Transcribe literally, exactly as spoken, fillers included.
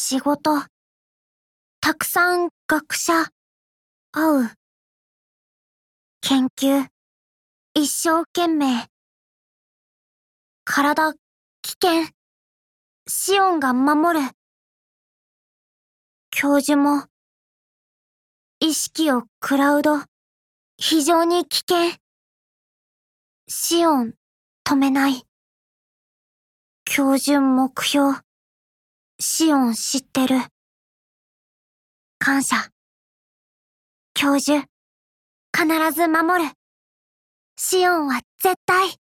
仕事、たくさん学者、会う。研究、一生懸命。体、危険。シオンが守る。教授も、意識をクラウド、非常に危険。シオン、止めない。教授目標、シオン知ってる。感謝。教授、必ず守る。シオンは絶対。